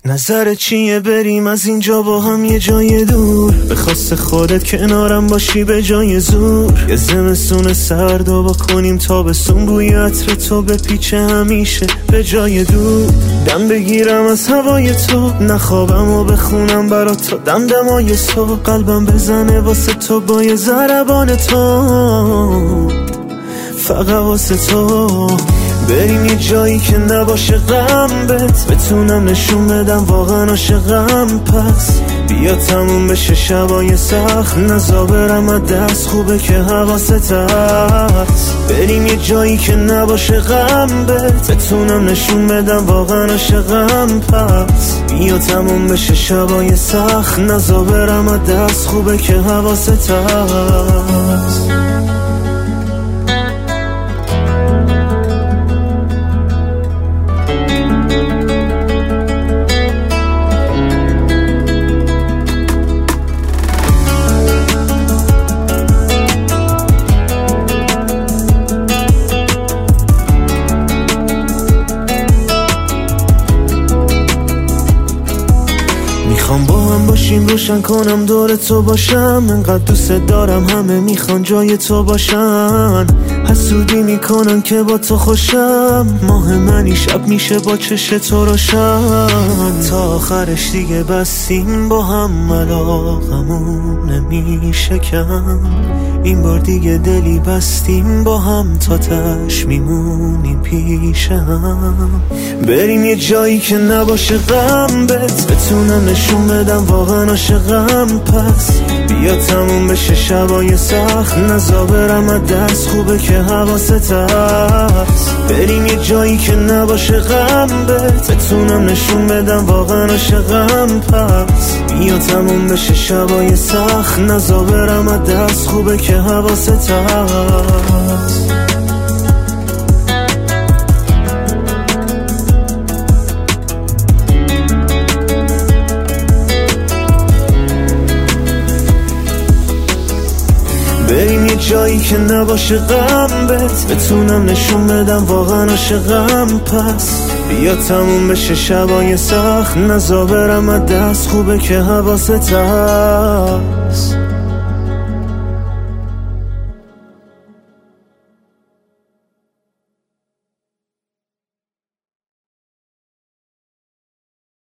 نظر چیه بریم از اینجا با هم یه جای دور؟ به خواست خودت کنارم باشی به جای زور. یه زمستون سرد و با کنیم تابستون، بوی عطر تو به پیچه همیشه به جای دور. دم بگیرم از هوای تو، نخوابم و بخونم برات تو دمدمای صبح. قلبم بزنه واسه تو با یه ضربان تو، فقط واسه تو. بریم یه جایی که نباشه غم بهت، بتونم نشون بدم واقعا عاشقم. پس بیا تموم بشه شبای سخت، نزا برم از دست، خوبه که حواست هست. بریم یه جایی که نباشه غم بهت، بتونم نشون بدم واقعا عاشقم. پس بیا تموم بشه شبای سخت، نزا برم از دست، خوبه که حواست هست. میخوام با هم باشیم، روشن کنم دور تو باشم. انقدر دوست دارم همه میخوان جای تو باشن. حسودی میکنن که با تو خوشم، ماه منی شب میشه با چش تو روشن. تا آخرش دیگه بستیم با هم، علاقمون نمیشه کم. این بار دیگه دلی بستیم با هم، تا تش میمونیم پیشم. بریم یه جایی که نباشه غم بهت، بتونم نشون بدم واقعا عاشقم. پس بیا تموم بشه شبای سخت، نزا برم از دست، خوبه که حواست هست. بریم یه جایی که نباشه غم بهت، بتونم نشون بدم واقعا عاشقم. پس بیا تموم بشه شبای سخت، نزا برم از دست، خوبه که حواست هست. بریم یه جایی که نباشه غم بهت، بتونم نشون بدم واقعا عاشقم. پس بیا تموم بشه شبای سخت، نزا برم از دست، خوبه که حواست هست.